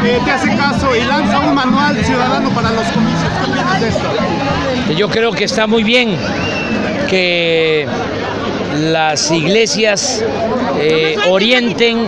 te hace caso y lanza un manual ciudadano para los comicios. ¿Qué opinas de esto? Yo creo que está muy bien que las iglesias orienten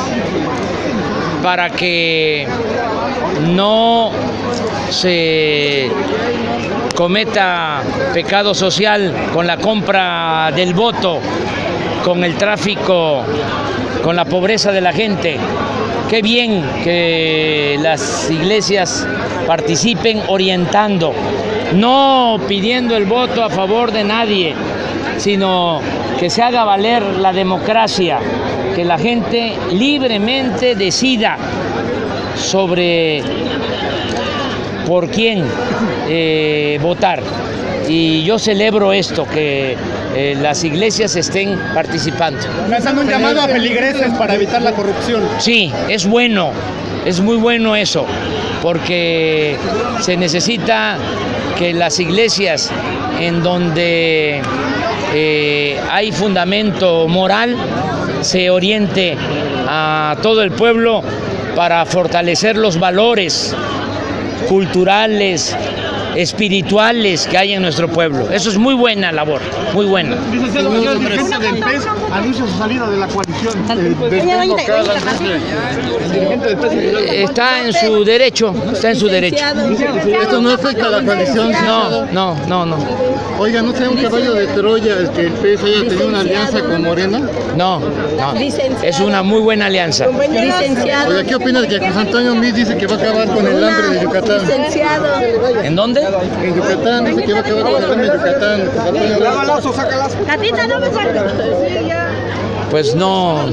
para que no se cometa pecado social con la compra del voto, con el tráfico, con la pobreza de la gente. Qué bien que las iglesias participen orientando, no pidiendo el voto a favor de nadie, sino que se haga valer la democracia, que la gente libremente decida sobre por quién votar. Y yo celebro esto, que las iglesias estén participando. Lanzando un llamado a feligreses para evitar la corrupción. Sí, es bueno, es muy bueno eso, porque se necesita que las iglesias en donde hay fundamento moral se oriente a todo el pueblo para fortalecer los valores culturales, espirituales que hay en nuestro pueblo. Eso es muy buena labor, muy buena. Licenciado, el dirigente del PES anuncia su salida de la coalición. Está en su derecho, está en su derecho. ¿Esto no afecta a la coalición? No. Oiga, ¿no sea un caballo de Troya el que el PES haya tenido una alianza con Morena? No. Es una muy buena alianza. Oiga, ¿qué opinas de que José Antonio Meade dice que va a acabar con el hambre de Yucatán? ¿En dónde? En Yucatán, dice que va a acabar con el hambre de Yucatán. Gatita, no me acuerdo. Pues no,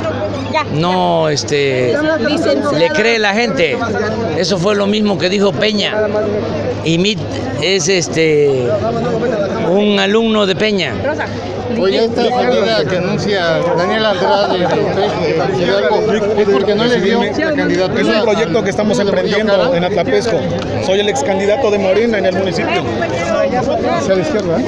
le cree la gente. Eso fue lo mismo que dijo Peña. Y Meade es un alumno de Peña. Oye, esta salida que anuncia Daniel Andrade es porque no le dio la candidatura. Es un proyecto que estamos emprendiendo en Atlapesco. Soy el ex candidato de Morena en el municipio. Hacia la izquierda.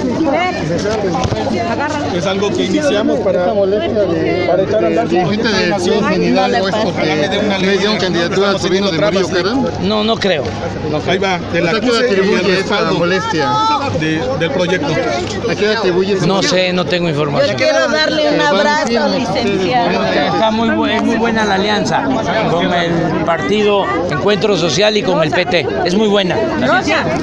Es algo que iniciamos para echar a andar. ¿Dirigente de Nación Hidalgo es porque le dio candidatura al sobrino de Mario Carán? No creo. Ahí va, de la ¿A qué atribuye esa molestia del proyecto. ¿A qué atribuye esa No sé, no tengo información. Yo quiero darle un abrazo, licenciado. Está muy buena la alianza con el partido Encuentro Social y con el PT. Es muy buena.